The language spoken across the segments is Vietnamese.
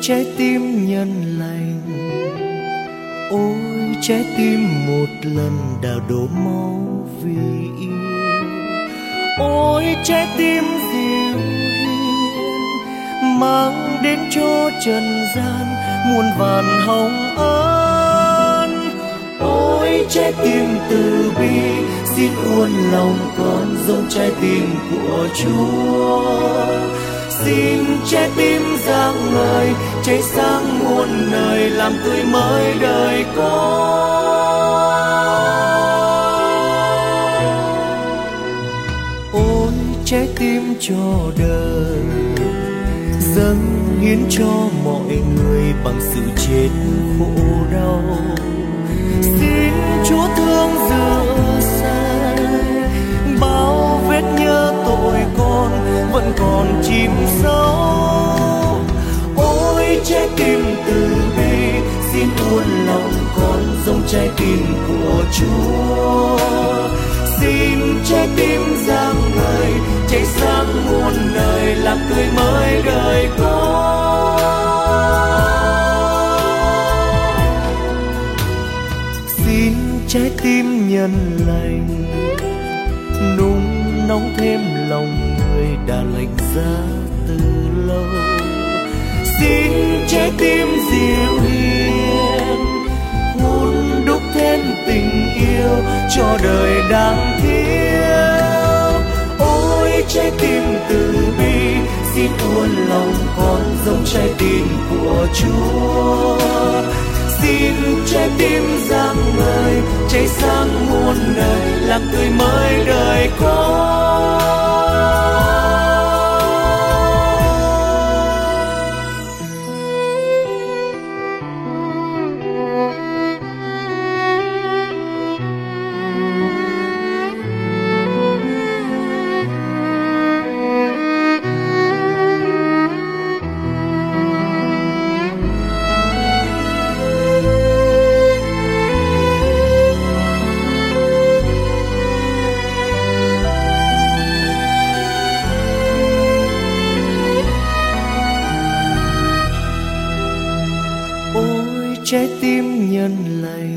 trái tim nhân lành, ôi trái tim một lần đào đổ máu vì yêu. Ôi trái tim dịu hiền mang đến cho trần gian muôn vàn hồng ân. Ôi trái tim từ bi xin uốn lòng con giống trái tim của Chúa. Xin trái tim rạng ngời cháy sáng muôn nơi làm tươi mới đời con. Ôi trái tim cho đời dâng hiến cho mọi người bằng sự chết khổ đau. Xin Chúa thương rửa sạch bao vết nhớ tội con vẫn còn chìm sâu. Ôi trái tim từ bi xin uốn lòng con giống trái tim của Chúa. Xin trái tim rạng ngời cháy sáng muôn nơi làm tươi mới đời con. Xin trái tim nhân lành nung nóng thêm lòng người đã lạnh giá từ lâu. Xin trái tim dịu hiền hôn đúc thêm tình yêu cho đời đang thiếu. Ôi trái tim từ bi xin uốn lòng con giống trái tim của Chúa. Xin trái tim rạng ngời cháy sáng muôn nơi làm tươi mới đời con. Trái tim nhân lành,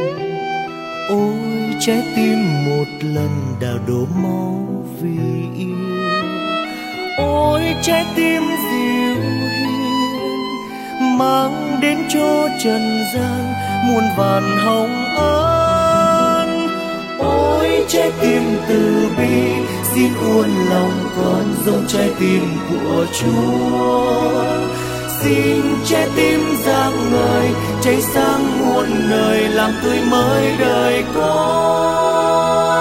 ôi trái tim một lần đào đổ máu vì yêu. Ôi trái tim dịu hiền mang đến cho trần gian muôn vàn hồng ân. Ôi trái tim từ bi xin uốn lòng con giống trái tim của Chúa. Xin trái tim rạng ngời cháy sáng muôn nơi làm tươi mới đời con.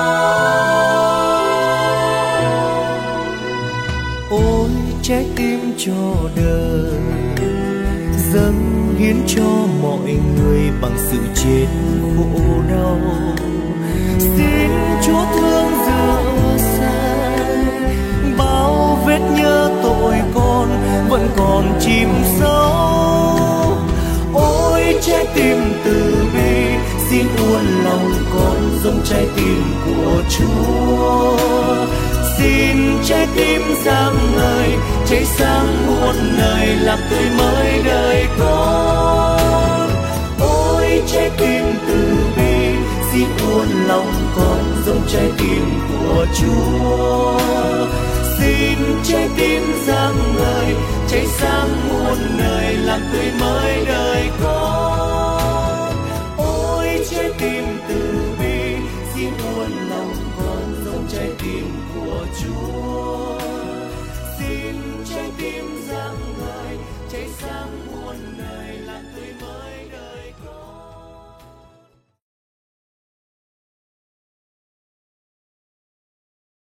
Ôi trái tim cho đời dâng hiến cho mọi người bằng sự chết khổ đau. Xin Chúa thương rửa sạch bao vết nhớ tội con vẫn còn chìm sâu. Ôi trái tim từ bi xin uốn lòng con giống trái tim của Chúa. Xin trái tim rạng ngời cháy sáng muôn nơi làm tươi mới đời con. Ôi trái tim từ bi xin uốn lòng con giống trái tim của Chúa. Xin trái tim rạng ngời cháy sáng muôn nơi làm tươi mới đời con.